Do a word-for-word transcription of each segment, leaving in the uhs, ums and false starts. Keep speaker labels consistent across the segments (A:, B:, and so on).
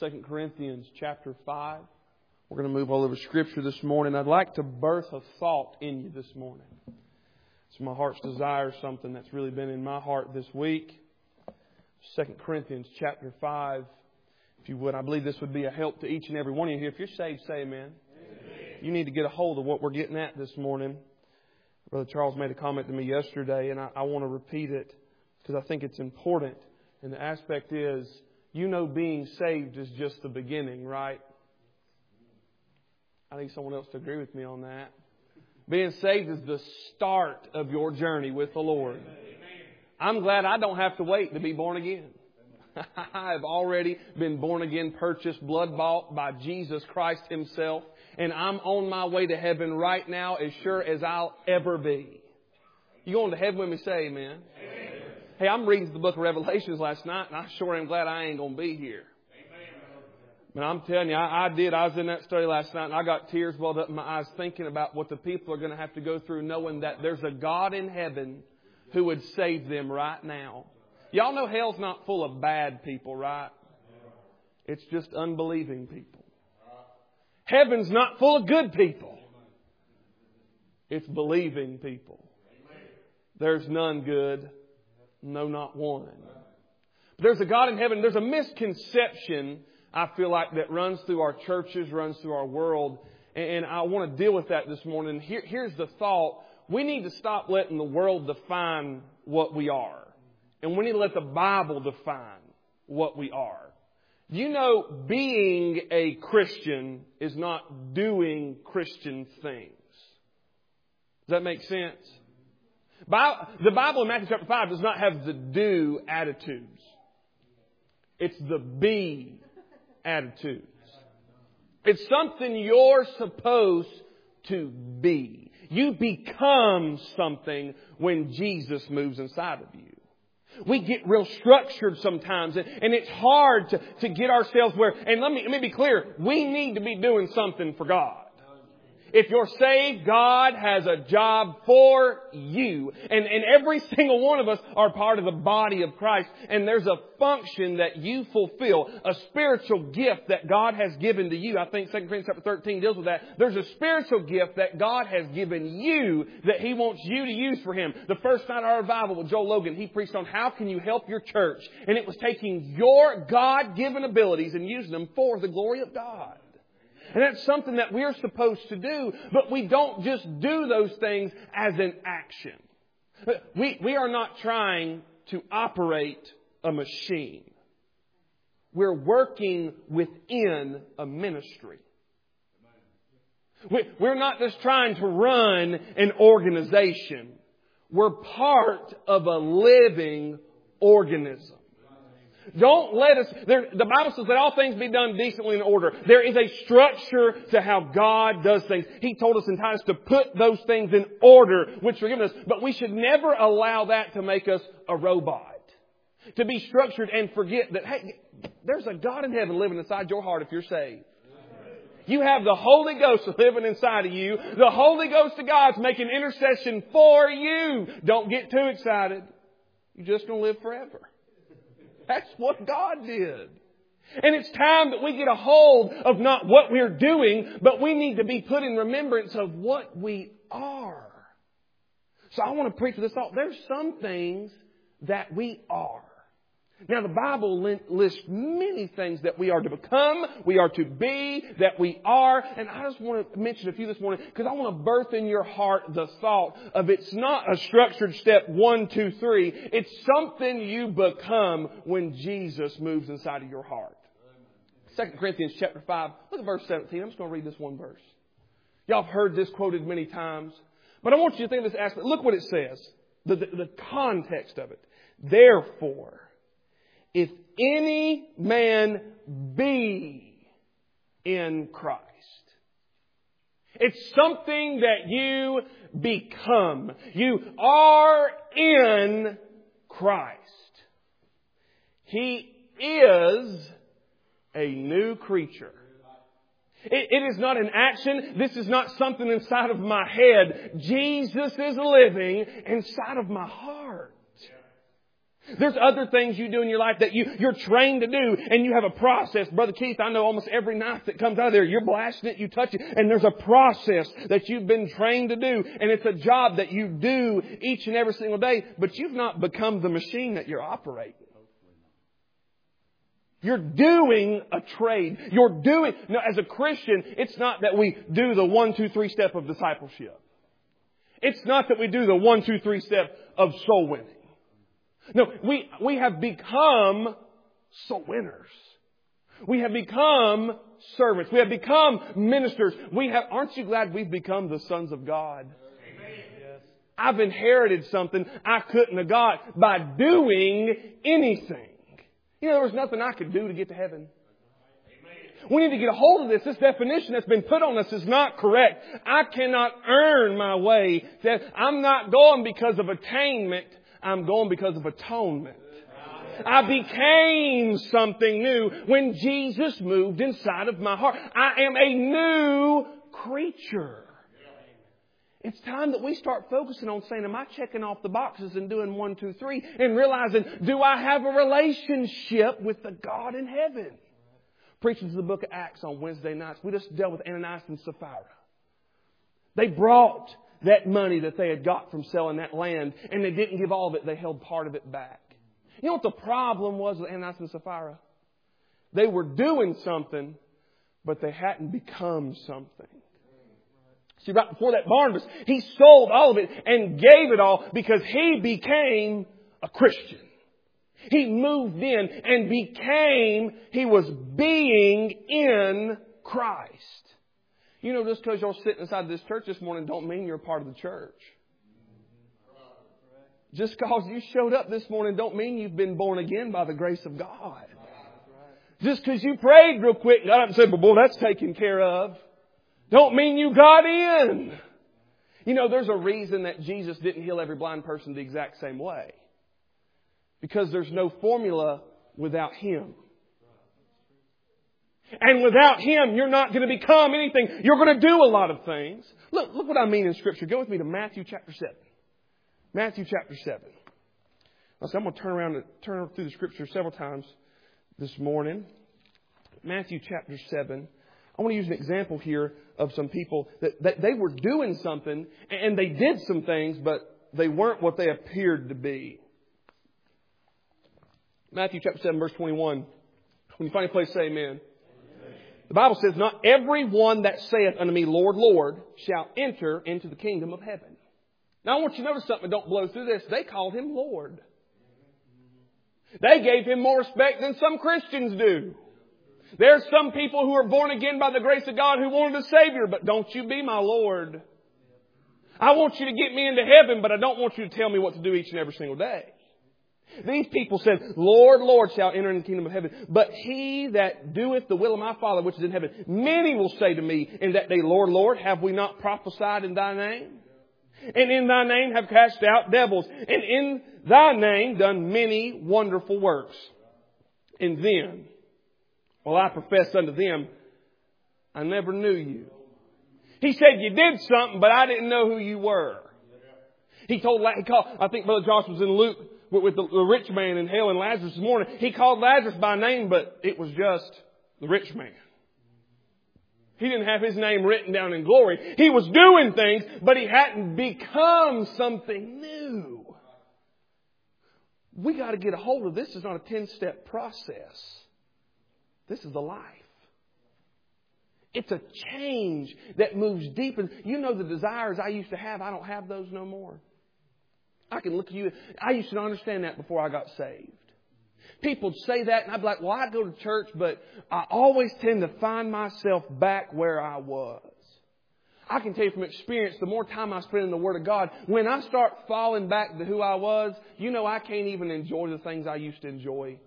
A: Second Corinthians chapter five. We're going to move all over Scripture this morning. I'd like to birth a thought in you this morning. It's my heart's desire, something that's really been in my heart this week. Second Corinthians chapter five. If you would, I believe this would be a help to each and every one of you here. If you're saved, say amen. Amen. You need to get a hold of what we're getting at this morning. Brother Charles made a comment to me yesterday, and I, I want to repeat it because I think it's important. And the aspect is, you know, being saved is just the beginning, right? I need someone else to agree with me on that. Being saved is the start of your journey with the Lord. I'm glad I don't have to wait to be born again. I have already been born again, purchased, blood bought by Jesus Christ Himself. And I'm on my way to heaven right now as sure as I'll ever be. You going to heaven with me? Say amen. Amen. Hey, I'm reading the book of Revelations last night, and I sure am glad I ain't going to be here. But I'm telling you, I, I did. I was in that study last night, and I got tears welled up in my eyes thinking about what the people are going to have to go through, knowing that there's a God in heaven who would save them right now. Y'all know hell's not full of bad people, right? It's just unbelieving people. Heaven's not full of good people. It's believing people. There's none good. No, not one. But there's a God in heaven. There's a misconception, I feel like, that runs through our churches, runs through our world. And I want to deal with that this morning. Here, here's the thought. We need to stop letting the world define what we are. And we need to let the Bible define what we are. You know, being a Christian is not doing Christian things. Does that make sense? The Bible in Matthew chapter five does not have the do attitudes. It's the be attitudes. It's something you're supposed to be. You become something when Jesus moves inside of you. We get real structured sometimes, and, and it's hard to, to get ourselves where, and let me, let me be clear, we need to be doing something for God. If you're saved, God has a job for you. And, and every single one of us are part of the body of Christ. And there's a function that you fulfill, a spiritual gift that God has given to you. I think Second Corinthians chapter thirteen deals with that. There's a spiritual gift that God has given you that He wants you to use for Him. The first night of our revival with Joel Logan, he preached on how can you help your church. And it was taking your God-given abilities and using them for the glory of God. And that's something that we're supposed to do, but we don't just do those things as an action. We, we are not trying to operate a machine. We're working within a ministry. We, we're not just trying to run an organization. We're part of a living organism. Don't let us, there, the Bible says that all things be done decently in order. There is a structure to how God does things. He told us in Titus to put those things in order, which are given us. But we should never allow that to make us a robot. To be structured and forget that, hey, there's a God in heaven living inside your heart if you're saved. You have the Holy Ghost living inside of you. The Holy Ghost of God's making intercession for you. Don't get too excited. You're just going to live forever. That's what God did. And it's time that we get a hold of not what we're doing, but we need to be put in remembrance of what we are. So I want to preach this thought. There's some things that we are. Now the Bible lists many things that we are to become, we are to be, that we are. And I just want to mention a few this morning because I want to birth in your heart the thought of it's not a structured step one, two, three. It's something you become when Jesus moves inside of your heart. Second Corinthians chapter five, look at verse seventeen. I'm just going to read this one verse. Y'all have heard this quoted many times. But I want you to think of this aspect. Look what it says. The, the, the context of it. Therefore, if any man be in Christ. It's something that you become. You are in Christ. He is a new creature. It, it is not an action. This is not something inside of my head. Jesus is living inside of my heart. There's other things you do in your life that you, you're trained to do, and you have a process. Brother Keith, I know almost every knife that comes out of there, you're blasting it, you touch it, and there's a process that you've been trained to do, and it's a job that you do each and every single day, but you've not become the machine that you're operating. You're doing a trade. You're doing, no, as a Christian, it's not that we do the one, two, three step of discipleship. It's not that we do the one, two, three step of soul winning. No, we, we have become soul winners. We have become servants. We have become ministers. We have, aren't you glad we've become the sons of God? Amen. Yes. I've inherited something I couldn't have got by doing anything. You know, there was nothing I could do to get to heaven. We need to get a hold of this. This definition that's been put on us is not correct. I cannot earn my way. I'm not going because of attainment. I'm going because of atonement. I became something new when Jesus moved inside of my heart. I am a new creature. It's time that we start focusing on saying, am I checking off the boxes and doing one, two, three, and realizing, do I have a relationship with the God in heaven? Preaching to the book of Acts on Wednesday nights, we just dealt with Ananias and Sapphira. They brought that money that they had got from selling that land, and they didn't give all of it. They held part of it back. You know what the problem was with Ananias and Sapphira? They were doing something, but they hadn't become something. See, right before that, Barnabas, he sold all of it and gave it all because he became a Christian. He moved in and became, he was being in Christ. You know, just because you're sitting inside this church this morning don't mean you're a part of the church. Just because you showed up this morning don't mean you've been born again by the grace of God. Just because you prayed real quick, got up and said, well, boy, that's taken care of. Don't mean you got in. You know, there's a reason that Jesus didn't heal every blind person the exact same way. Because there's no formula without Him. And without Him, you're not going to become anything. You're going to do a lot of things. Look, look what I mean in Scripture. Go with me to Matthew chapter seven. Matthew chapter seven. So I'm going to turn around and turn through the Scripture several times this morning. Matthew chapter seven. I want to use an example here of some people that, that they were doing something and they did some things, but they weren't what they appeared to be. Matthew chapter seven, verse twenty-one. When you find a place, say amen. Amen. The Bible says, not every one that saith unto me, Lord, Lord, shall enter into the kingdom of heaven. Now I want you to notice something. Don't blow through this. They called Him Lord. They gave Him more respect than some Christians do. There's some people who are born again by the grace of God who wanted a Savior, but don't you be my Lord. I want you to get me into heaven, but I don't want you to tell me what to do each and every single day. These people said, Lord, Lord, shall enter into the kingdom of heaven. But he that doeth the will of my Father which is in heaven, many will say to me in that day, Lord, Lord, have we not prophesied in thy name? And in thy name have cast out devils. And in thy name done many wonderful works. And then, well, I profess unto them, I never knew you. He said, you did something, but I didn't know who you were. He told, he called, I think Brother Josh was in Luke with the, the rich man in hell and Lazarus this morning. He called Lazarus by name, but it was just the rich man. He didn't have his name written down in glory. He was doing things, but he hadn't become something new. We got to get a hold of this. This is not a ten-step process. This is the life. It's a change that moves deep. And you know the desires I used to have, I don't have those no more. I can look at you. I used to not understand that before I got saved. People would say that and I'd be like, well, I go to church, but I always tend to find myself back where I was. I can tell you from experience, the more time I spend in the Word of God, when I start falling back to who I was, you know, I can't even enjoy the things I used to enjoy.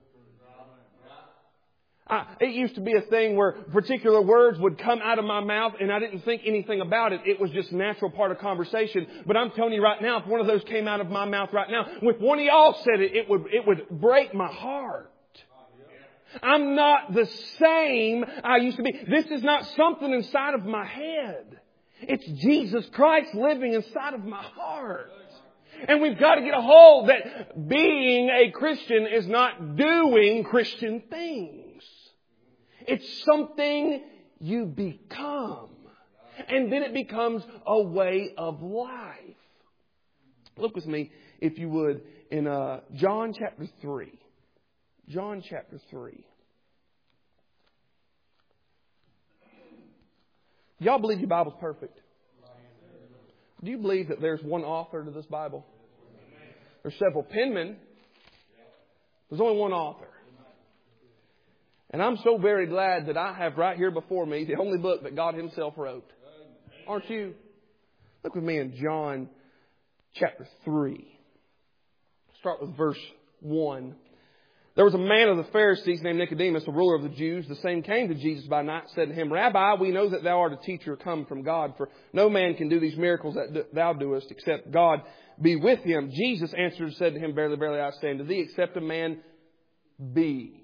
A: I, it used to be a thing where particular words would come out of my mouth and I didn't think anything about it. It was just a natural part of conversation. But I'm telling you right now, if one of those came out of my mouth right now, if one of y'all said it, it would, it would break my heart. I'm not the same I used to be. This is not something inside of my head. It's Jesus Christ living inside of my heart. And we've got to get a hold that being a Christian is not doing Christian things. It's something you become. And then it becomes a way of life. Look with me, if you would, in uh, John chapter three. John chapter three. Y'all believe your Bible's perfect? Do you believe that there's one author to this Bible? There's several penmen. There's only one author. And I'm so very glad that I have right here before me the only book that God Himself wrote. Aren't you? Look with me in John chapter three. Start with verse one. There was a man of the Pharisees named Nicodemus, a ruler of the Jews. The same came to Jesus by night, said to Him, Rabbi, we know that Thou art a teacher come from God, for no man can do these miracles that Thou doest, except God be with him. Jesus answered and said to him, Verily, verily, I say unto thee, except a man be.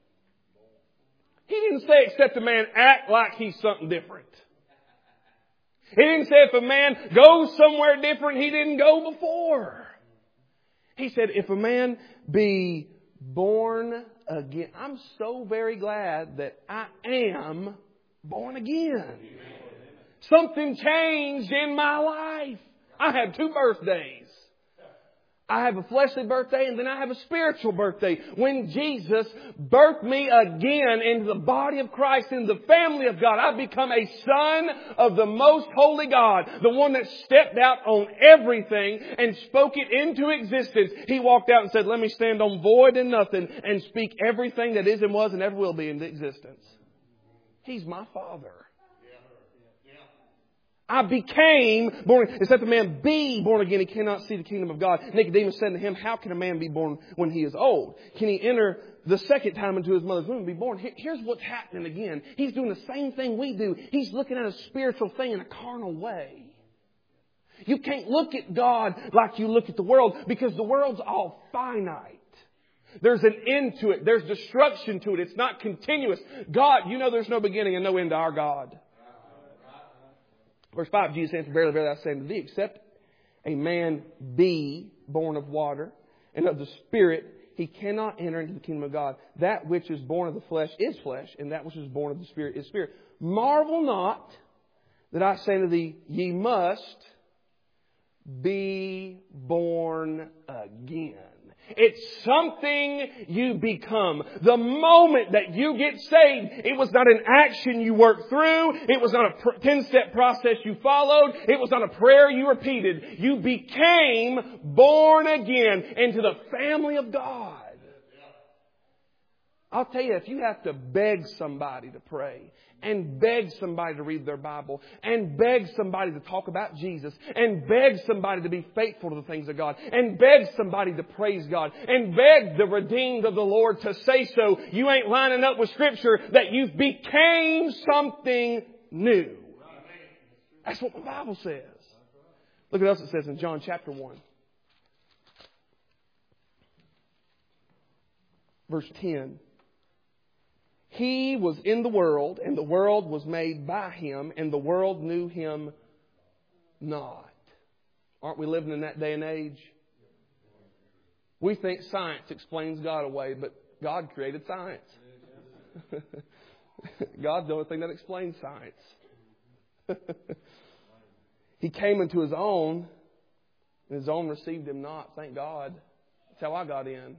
A: He didn't say except a man act like he's something different. He didn't say if a man goes somewhere different, he didn't go before. He said, if a man be born again. I'm so very glad that I am born again. Something changed in my life. I have two birthdays. I have a fleshly birthday and then I have a spiritual birthday. When Jesus birthed me again into the body of Christ, in the family of God, I've become a son of the most holy God. The one that stepped out on everything and spoke it into existence. He walked out and said, let me stand on void and nothing and speak everything that is and was and ever will be into existence. He's my Father. I became born again. Except a man be born again, he cannot see the kingdom of God. Nicodemus said to him, how can a man be born when he is old? Can he enter the second time into his mother's womb and be born? Here's what's happening again. He's doing the same thing we do. He's looking at a spiritual thing in a carnal way. You can't look at God like you look at the world, because the world's all finite. There's an end to it. There's destruction to it. It's not continuous. God, you know there's no beginning and no end to our God. Verse five, Jesus answered, Verily, verily, I say unto thee, except a man be born of water and of the Spirit, he cannot enter into the kingdom of God. That which is born of the flesh is flesh, and that which is born of the Spirit is spirit. Marvel not that I say unto thee, ye must be born again. It's something you become. The moment that you get saved, it was not an action you worked through. It was not a ten-step process you followed. It was not a prayer you repeated. You became born again into the family of God. I'll tell you, if you have to beg somebody to pray, and beg somebody to read their Bible, and beg somebody to talk about Jesus, and beg somebody to be faithful to the things of God, and beg somebody to praise God, and beg the redeemed of the Lord to say so, you ain't lining up with Scripture that you became something new. That's what the Bible says. Look what else it says in John chapter one. Verse ten. He was in the world, and the world was made by Him, and the world knew Him not. Aren't we living in that day and age? We think science explains God away, but God created science. God's the only thing that explains science. He came into His own, and His own received Him not. Thank God. That's how I got in.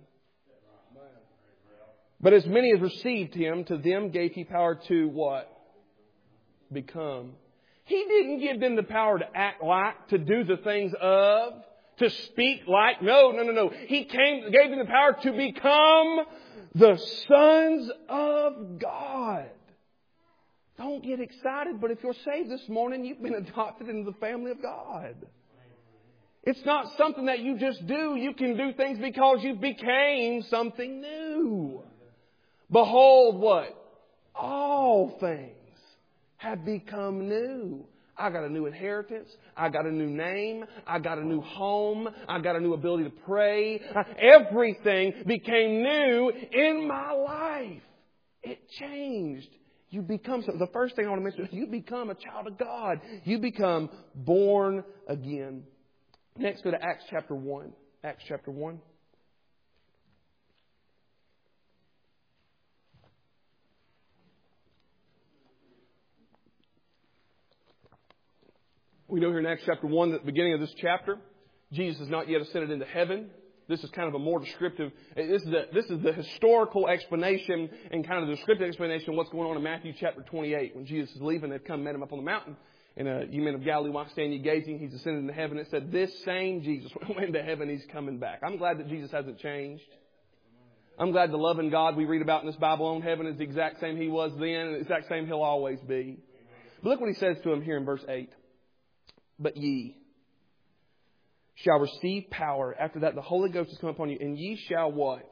A: But as many as received Him, to them gave He power to what? Become. He didn't give them the power to act like, to do the things of, to speak like. No, no, no, no. He came, gave them the power to become the sons of God. Don't get excited, but if you're saved this morning, you've been adopted into the family of God. It's not something that you just do. You can do things because you became something new. Behold what? All things have become new. I got a new inheritance. I got a new name. I got a new home. I got a new ability to pray. Everything became new in my life. It changed. You become something. The first thing I want to mention is you become a child of God. You become born again. Next, go to Acts chapter one. Acts chapter one. We know here in Acts chapter one that at the beginning of this chapter, Jesus has not yet ascended into heaven. This is kind of a more descriptive, this is the, this is the historical explanation and kind of the descriptive explanation of what's going on in Matthew chapter twenty-eight. When Jesus is leaving, they've come and met him up on the mountain. And uh, you men of Galilee, why stand ye gazing? He's ascended into heaven. It said, this same Jesus went into heaven, He's coming back. I'm glad that Jesus hasn't changed. I'm glad the loving God we read about in this Bible on heaven is the exact same He was then and the exact same He'll always be. But look what He says to him here in verse eight. But ye shall receive power. After that, the Holy Ghost has come upon you. And ye shall what?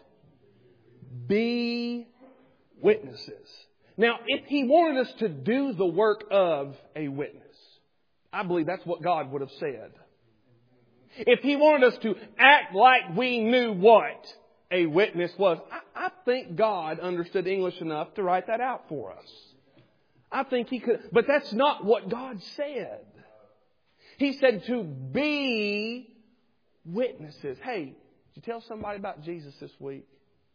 A: Be witnesses. Now, if He wanted us to do the work of a witness, I believe that's what God would have said. If He wanted us to act like we knew what a witness was, I, I think God understood English enough to write that out for us. I think He could. But that's not what God said. He said to be witnesses. Hey, did you tell somebody about Jesus this week?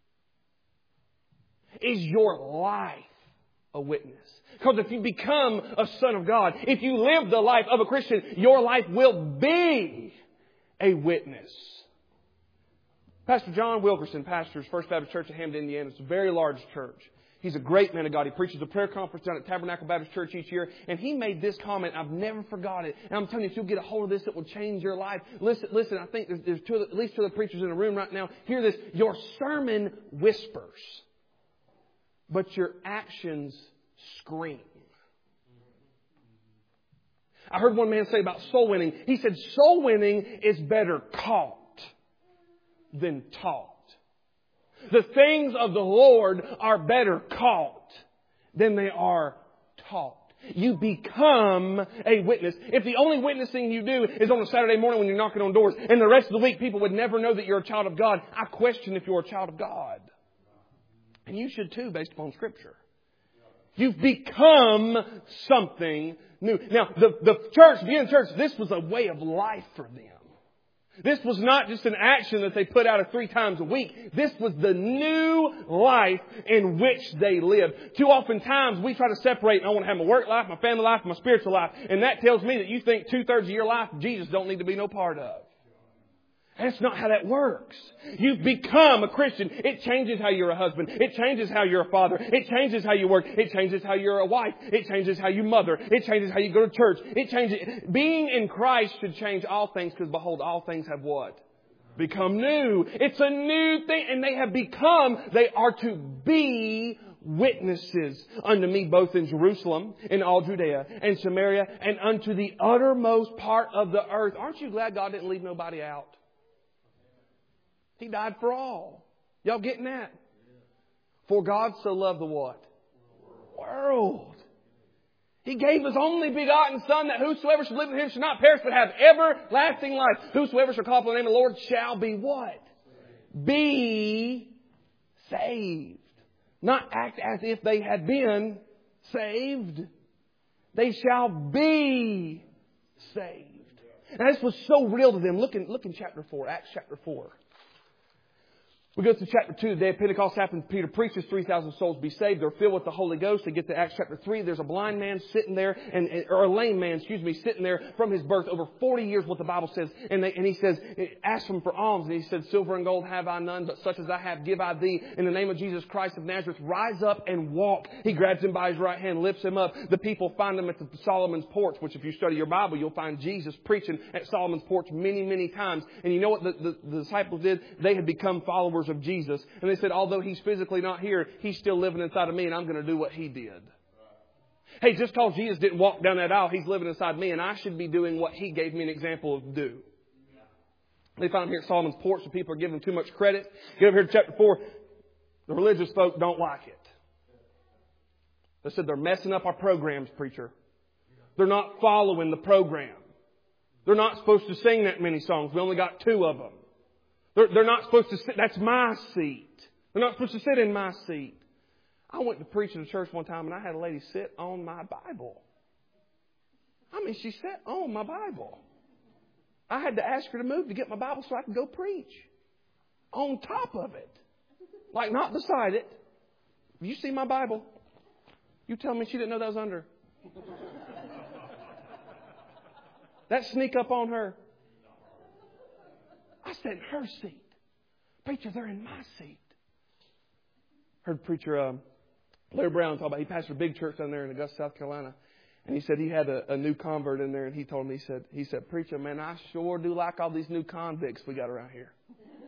A: Is your life a witness? Because if you become a son of God, if you live the life of a Christian, your life will be a witness. Pastor John Wilkerson pastors First Baptist Church in Hampton, Indiana. It's a very large church. He's a great man of God. He preaches a prayer conference down at Tabernacle Baptist Church each year. And he made this comment. I've never forgot it. And I'm telling you, if you'll get a hold of this, it will change your life. Listen, listen. I think there's, there's two, at least two of the preachers in the room right now. Hear this. Your sermon whispers, but your actions scream. I heard one man say about soul winning. He said, soul winning is better caught than taught. The things of the Lord are better caught than they are taught. You become a witness. If the only witnessing you do is on a Saturday morning when you're knocking on doors and the rest of the week people would never know that you're a child of God, I question if you're a child of God. And you should too, based upon Scripture. You've become something new. Now, the, the church, being a church, this was a way of life for them. This was not just an action that they put out of three times a week. This was the new life in which they lived. Too often times we try to separate, I want to have my work life, my family life, my spiritual life. And that tells me that you think two-thirds of your life Jesus don't need to be no part of. That's not how that works. You've become a Christian. It changes how you're a husband. It changes how you're a father. It changes how you work. It changes how you're a wife. It changes how you mother. It changes how you go to church. It changes. Being in Christ should change all things because behold, all things have what? Become new. It's a new thing. And they have become, they are to be witnesses unto me both in Jerusalem, in all Judea and Samaria, and unto the uttermost part of the earth. Aren't you glad God didn't leave nobody out? He died for all. Y'all getting that? For God so loved the what? World. He gave His only begotten Son that whosoever should live in Him should not perish but have everlasting life. Whosoever shall call upon the name of the Lord shall be what? Be saved. Not act as if they had been saved. They shall be saved. And this was so real to them. Look in, look in chapter four, Acts chapter four. We go to chapter two. The day of Pentecost happens. Peter preaches. three thousand souls be saved. They're filled with the Holy Ghost. They get to Acts chapter three. There's a blind man sitting there, and or a lame man, excuse me, sitting there from his birth. Over forty years, what the Bible says. And, they, and he says, ask him for alms. And he said, silver and gold have I none, but such as I have give I thee. In the name of Jesus Christ of Nazareth, rise up and walk. He grabs him by his right hand, lifts him up. The people find him at the Solomon's porch, which if you study your Bible, you'll find Jesus preaching at Solomon's porch many, many times. And you know what the, the, the disciples did? They had become followers of Jesus. And they said, although He's physically not here, He's still living inside of me and I'm going to do what He did. Hey, just because Jesus didn't walk down that aisle, He's living inside me and I should be doing what He gave me an example of do. They found here at Solomon's porch and people are giving too much credit. Get over here to chapter four. The religious folk don't like it. They said they're messing up our programs, preacher. They're not following the program. They're not supposed to sing that many songs. We only got two of them. They're, they're not supposed to sit. That's my seat. They're not supposed to sit in my seat. I went to preach in a church one time and I had a lady sit on my Bible. I mean, she sat on my Bible. I had to ask her to move to get my Bible so I could go preach. On top of it. Like not beside it. You see my Bible? You tell me she didn't know that was under. That sneak up on her. I sat in her seat. Preacher, they're in my seat. Heard preacher um, Larry Brown talk about, he pastored a big church down there in Augusta, South Carolina. And he said he had a, a new convert in there, and he told me, he said, he said, preacher, man, I sure do like all these new convicts we got around here.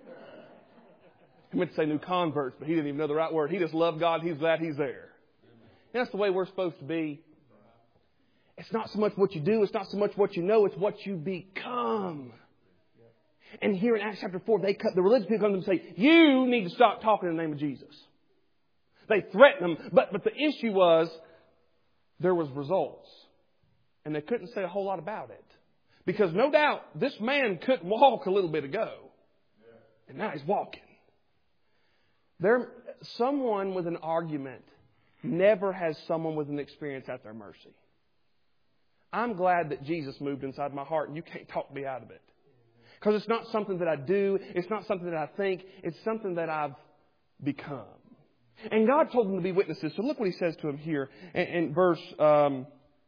A: He meant to say new converts, but he didn't even know the right word. He just loved God. He's glad He's there. And that's the way we're supposed to be. It's not so much what you do. It's not so much what you know. It's what you become. And here in Acts chapter four, they cut, the religious people come to them and say, you need to stop talking in the name of Jesus. They threatened them. But, but the issue was, there was results. And they couldn't say a whole lot about it. Because no doubt, this man couldn't walk a little bit ago. And now he's walking. There, someone with an argument never has someone with an experience at their mercy. I'm glad that Jesus moved inside my heart and you can't talk me out of it. Because it's not something that I do. It's not something that I think. It's something that I've become. And God told them to be witnesses. So look what He says to them here in, in verse, um,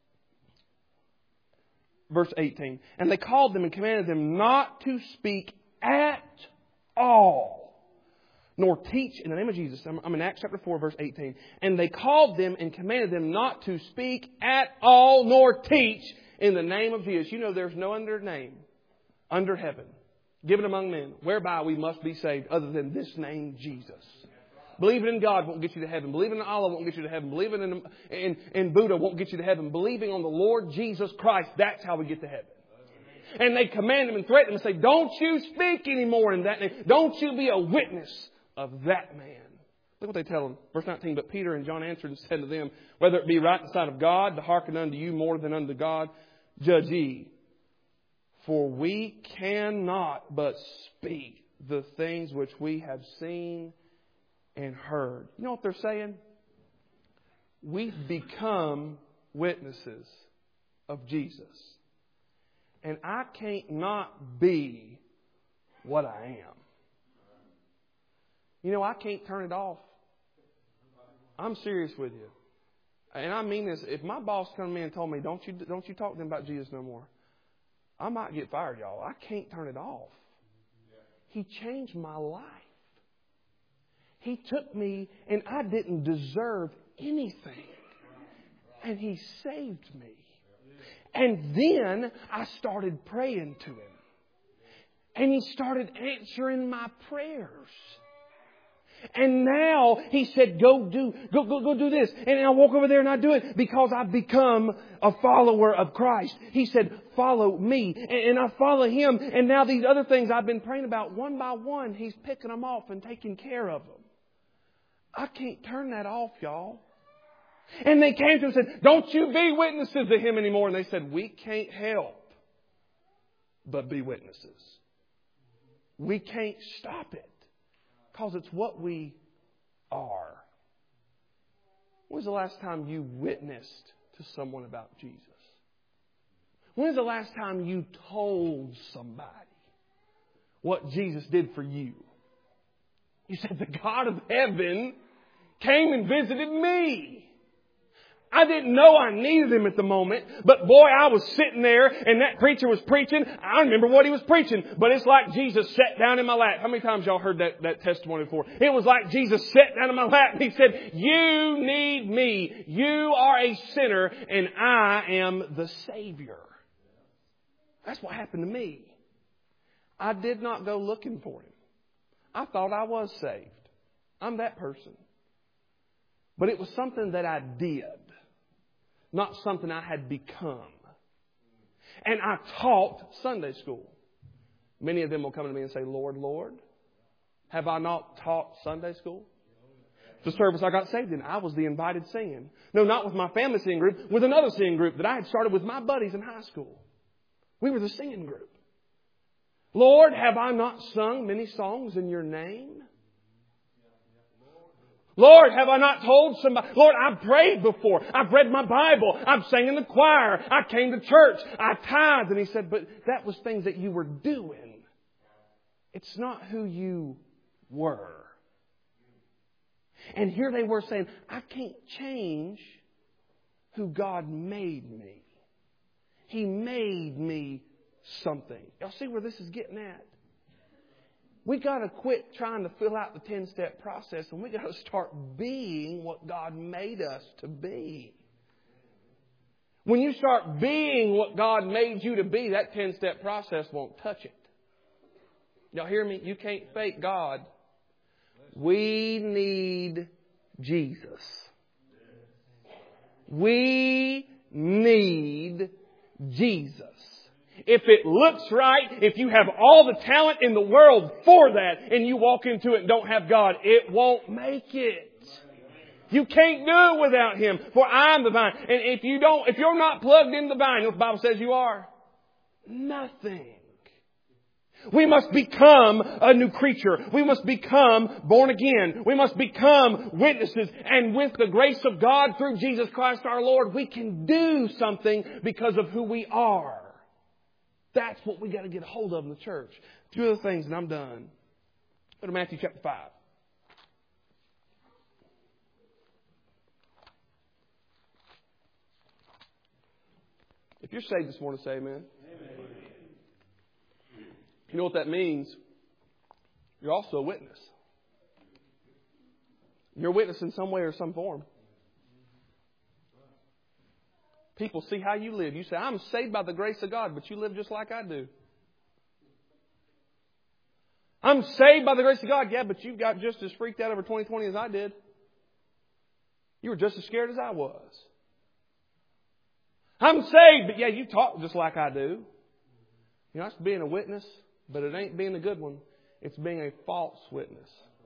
A: verse eighteen. And they called them and commanded them not to speak at all, nor teach in the name of Jesus. I'm, I'm in Acts chapter four, verse eighteen. And they called them and commanded them not to speak at all, nor teach in the name of Jesus. You know there's no other name under heaven given among men whereby we must be saved other than this name, Jesus. Believing in God won't get you to heaven. Believing in Allah won't get you to heaven. Believing in, in, in Buddha won't get you to heaven. Believing on the Lord Jesus Christ, that's how we get to heaven. And they command them and threaten them and say, don't you speak anymore in that name. Don't you be a witness of that man. Look what they tell them. Verse nineteen, but Peter and John answered and said to them, whether it be right in the sight of God to hearken unto you more than unto God, judge ye. For we cannot but speak the things which we have seen and heard. You know what they're saying? We've become witnesses of Jesus. And I can't not be what I am. You know, I can't turn it off. I'm serious with you. And I mean this. If my boss come to me and told me, don't you, don't you talk to them about Jesus no more, I might get fired, y'all. I can't turn it off. He changed my life. He took me and I didn't deserve anything. And He saved me. And then I started praying to Him. And He started answering my prayers. And now He said, go do, go, go, go do this. And I walk over there and I do it because I've become a follower of Christ. He said, follow me. And, and I follow Him. And now these other things I've been praying about, one by one, He's picking them off and taking care of them. I can't turn that off, y'all. And they came to Him and said, don't you be witnesses to Him anymore. And they said, we can't help but be witnesses. We can't stop it. Because it's what we are. When was the last time you witnessed to someone about Jesus? When was the last time you told somebody what Jesus did for you? You said, the God of heaven came and visited me. I didn't know I needed Him at the moment, but boy, I was sitting there and that preacher was preaching. I remember what he was preaching, but it's like Jesus sat down in my lap. How many times y'all heard that, that testimony before? It was like Jesus sat down in my lap and He said, you need me. You are a sinner and I am the Savior. That's what happened to me. I did not go looking for Him. I thought I was saved. I'm that person. But it was something that I did. Not something I had become. And I taught Sunday school. Many of them will come to me and say, Lord, Lord, have I not taught Sunday school? The service I got saved in, I was the invited singing. No, not with my family singing group, with another singing group that I had started with my buddies in high school. We were the singing group. Lord, have I not sung many songs in Your name? Lord, have I not told somebody? Lord, I've prayed before. I've read my Bible. I've sang in the choir. I came to church. I tithed. And He said, but that was things that you were doing. It's not who you were. And here they were saying, I can't change who God made me. He made me something. Y'all see where this is getting at? We got to quit trying to fill out the ten-step process, and we got to start being what God made us to be. When you start being what God made you to be, that ten-step process won't touch it. Y'all hear me? You can't fake God. We need Jesus. We need Jesus. If it looks right, if you have all the talent in the world for that, and you walk into it and don't have God, it won't make it. You can't do it without Him. For I am the vine. And if you don't, if you're not plugged in the vine, you know what the Bible says you are? Nothing. We must become a new creature. We must become born again. We must become witnesses. And with the grace of God through Jesus Christ our Lord, we can do something because of who we are. That's what we got to get a hold of in the church. Two other things, and I'm done. Go to Matthew chapter five. If you're saved this morning, say amen. Amen. You know what that means? You're also a witness. You're a witness in some way or some form. People see how you live. You say, I'm saved by the grace of God, but you live just like I do. I'm saved by the grace of God. Yeah, but you got just as freaked out over twenty twenty as I did. You were just as scared as I was. I'm saved, but yeah, you talk just like I do. You know, that's being a witness, but it ain't being a good one. It's being a false witness.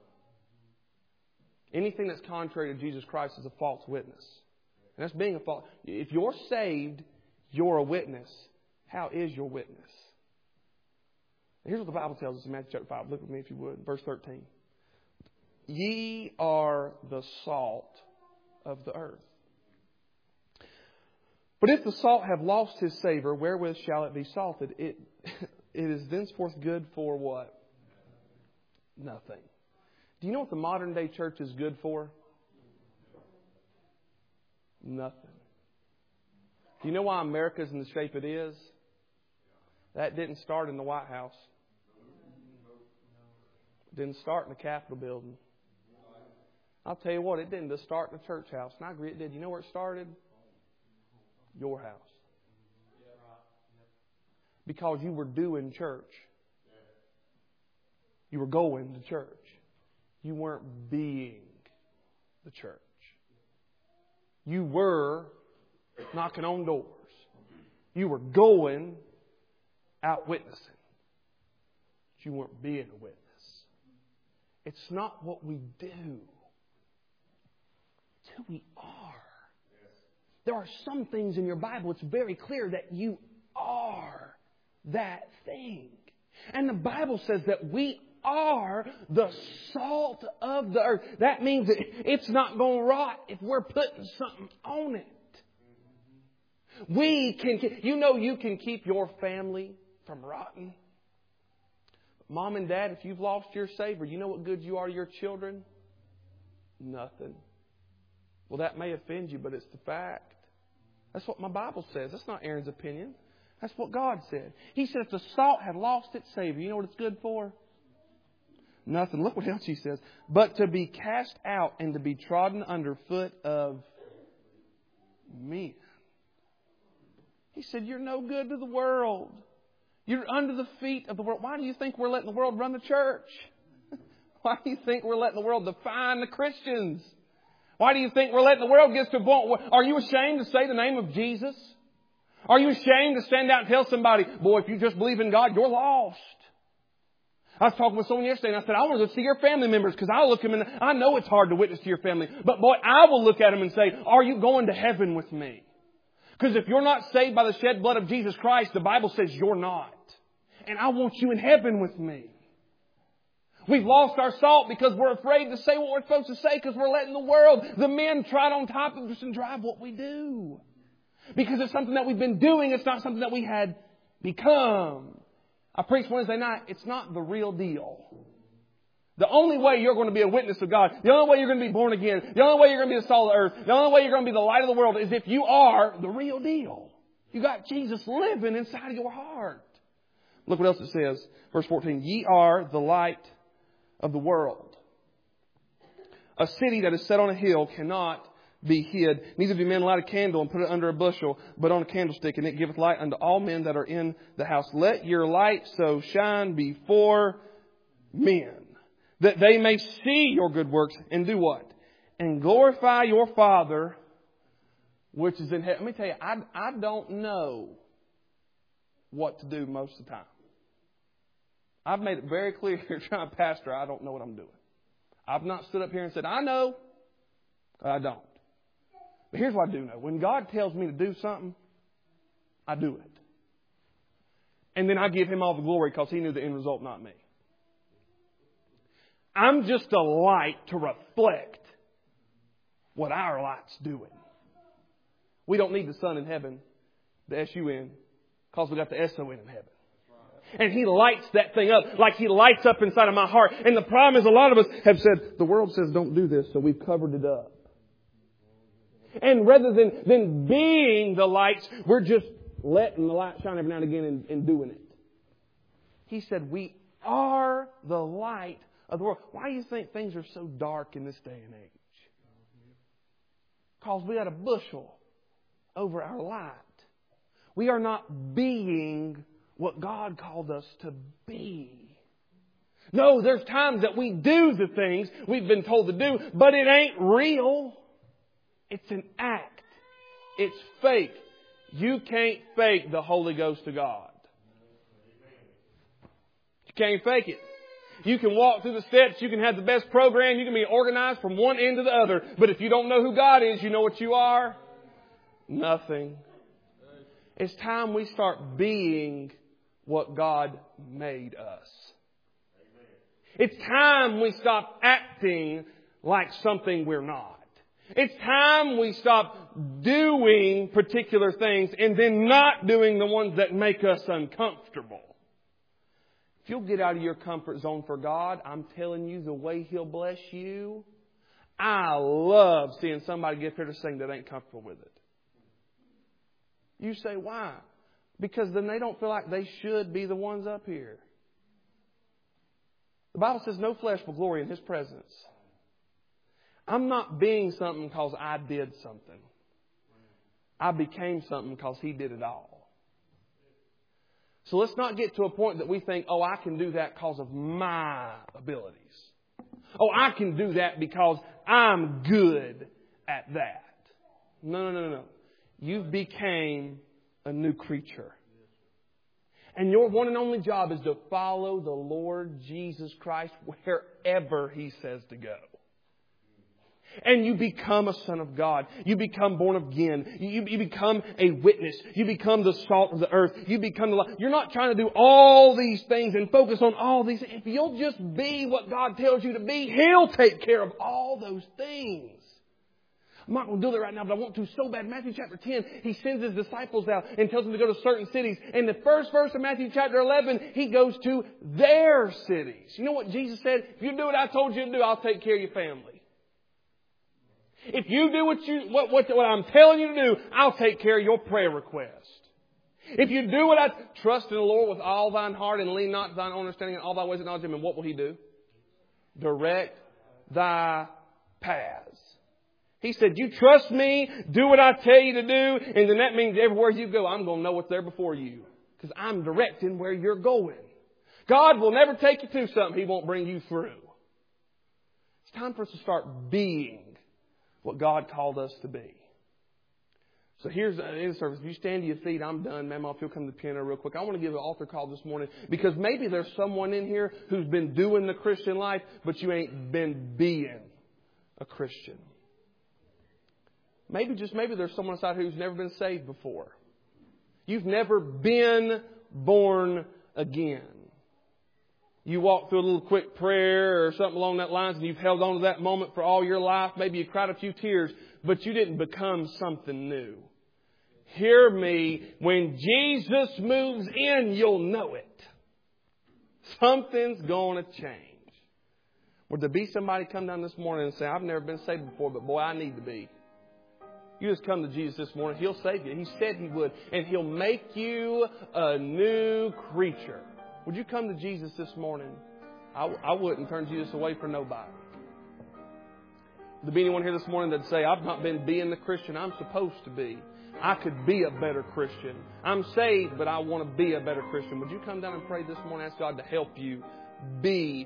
A: Anything that's contrary to Jesus Christ is a false witness. And that's being a false. If you're saved, you're a witness. How is your witness? Here's what the Bible tells us in Matthew chapter five. Look with me if you would. Verse thirteen. Ye are the salt of the earth. But if the salt have lost his savor, wherewith shall it be salted? It, it is thenceforth good for what? Nothing. Do you know what the modern day church is good for? Nothing. Do you know why America's in the shape it is? That didn't start in the White House. It didn't start in the Capitol building. I'll tell you what, it didn't just start in the church house. And I agree it did. You know where it started? Your house. Because you were doing church. You were going to church. You weren't being the church. You were knocking on doors. You were going out witnessing. But you weren't being a witness. It's not what we do. It's who we are. There are some things in your Bible, it's very clear that you are that thing. And the Bible says that we are the salt of the earth. That means that it's not going to rot if we're putting something on it. We can, you know you can keep your family from rotting. Mom and Dad, if you've lost your savor, you know what good you are to your children? Nothing. Well, that may offend you, but it's the fact. That's what my Bible says. That's not Aaron's opinion. That's what God said. He said if the salt had lost its savor, you know what it's good for? Nothing. Look what else He says. But to be cast out and to be trodden under foot of men. He said, you're no good to the world. You're under the feet of the world. Why do you think we're letting the world run the church? Why do you think we're letting the world define the Christians? Why do you think we're letting the world get to a point? Are you ashamed to say the name of Jesus? Are you ashamed to stand out and tell somebody, boy, if you just believe in God, you're lost? I was talking with someone yesterday and I said, I want to go see your family members because I'll look them in the, I know it's hard to witness to your family. But boy, I will look at them and say, are you going to heaven with me? Because if you're not saved by the shed blood of Jesus Christ, the Bible says you're not. And I want you in heaven with me. We've lost our salt because we're afraid to say what we're supposed to say because we're letting the world, the men, trot on top of us and drive what we do. Because it's something that we've been doing. It's not something that we had become. I preached Wednesday night. It's not the real deal. The only way you're going to be a witness of God, the only way you're going to be born again, the only way you're going to be the salt of the earth, the only way you're going to be the light of the world is if you are the real deal. You got Jesus living inside of your heart. Look what else it says. Verse fourteen. Ye are the light of the world. A city that is set on a hill cannot be hid. Neither do men light a candle and put it under a bushel, but on a candlestick, and it giveth light unto all men that are in the house. Let your light so shine before men, that they may see your good works and do what? And glorify your Father which is in heaven. Let me tell you, I, I don't know what to do most of the time. I've made it very clear here trying to pastor, I don't know what I'm doing. I've not stood up here and said, I know. I don't. But here's what I do know. When God tells me to do something, I do it. And then I give Him all the glory because He knew the end result, not me. I'm just a light to reflect what our light's doing. We don't need the sun in heaven, the S U N, because we got the S O N in heaven. And He lights that thing up like He lights up inside of my heart. And the problem is a lot of us have said, the world says don't do this, so we've covered it up. And rather than, than being the lights, we're just letting the light shine every now and again and, and doing it. He said, we are the light of the world. Why do you think things are so dark in this day and age? Because we got a bushel over our light. We are not being what God called us to be. No, there's times that we do the things we've been told to do, but it ain't real. It's an act. It's fake. You can't fake the Holy Ghost of God. You can't fake it. You can walk through the steps. You can have the best program. You can be organized from one end to the other. But if you don't know who God is, you know what you are? Nothing. It's time we start being what God made us. It's time we stop acting like something we're not. It's time we stop doing particular things and then not doing the ones that make us uncomfortable. If you'll get out of your comfort zone for God, I'm telling you the way He'll bless you. I love seeing somebody get there to sing that ain't comfortable with it. You say, why? Because then they don't feel like they should be the ones up here. The Bible says no flesh will glory in His presence. I'm not being something because I did something. I became something because He did it all. So let's not get to a point that we think, oh, I can do that because of my abilities. Oh, I can do that because I'm good at that. No, no, no, no. You became a new creature. And your one and only job is to follow the Lord Jesus Christ wherever He says to go. And you become a son of God. You become born again. You, you become a witness. You become the salt of the earth. You become the light. You're not trying to do all these things and focus on all these. If you'll just be what God tells you to be, He'll take care of all those things. I'm not going to do that right now, but I want to so bad. Matthew chapter ten, He sends His disciples out and tells them to go to certain cities. And the first verse of Matthew chapter eleven, He goes to their cities. You know what Jesus said? If you do what I told you to do, I'll take care of your family. If you do what you what, what, what I'm telling you to do, I'll take care of your prayer request. If you do what I trust in the Lord with all thine heart and lean not to thine own understanding in all thy ways acknowledge Him, and what will He do? Direct thy paths. He said, you trust me, do what I tell you to do, and then that means everywhere you go, I'm going to know what's there before you. Because I'm directing where you're going. God will never take you to something He won't bring you through. It's time for us to start being what God called us to be. So here's the end of the service. If you stand to your feet, I'm done. Ma'am, if you'll come to the piano real quick. I want to give an altar call this morning because maybe there's someone in here who's been doing the Christian life, but you ain't been being a Christian. Maybe just maybe there's someone inside who's never been saved before. You've never been born again. you walk through a little quick prayer or something along that lines and you've held on to that moment for all your life. Maybe you cried a few tears, but you didn't become something new. Hear me. When Jesus moves in, you'll know it. Something's going to change. Would there be somebody come down this morning and say, I've never been saved before, but boy, I need to be. You just come to Jesus this morning. He'll save you. He said He would. And He'll make you a new creature. Would you come to Jesus this morning? I, I wouldn't turn Jesus away for nobody. Would there be anyone here this morning that'd say, I've not been being the Christian I'm supposed to be. I could be a better Christian. I'm saved, but I want to be a better Christian. Would you come down and pray this morning? Ask God to help you be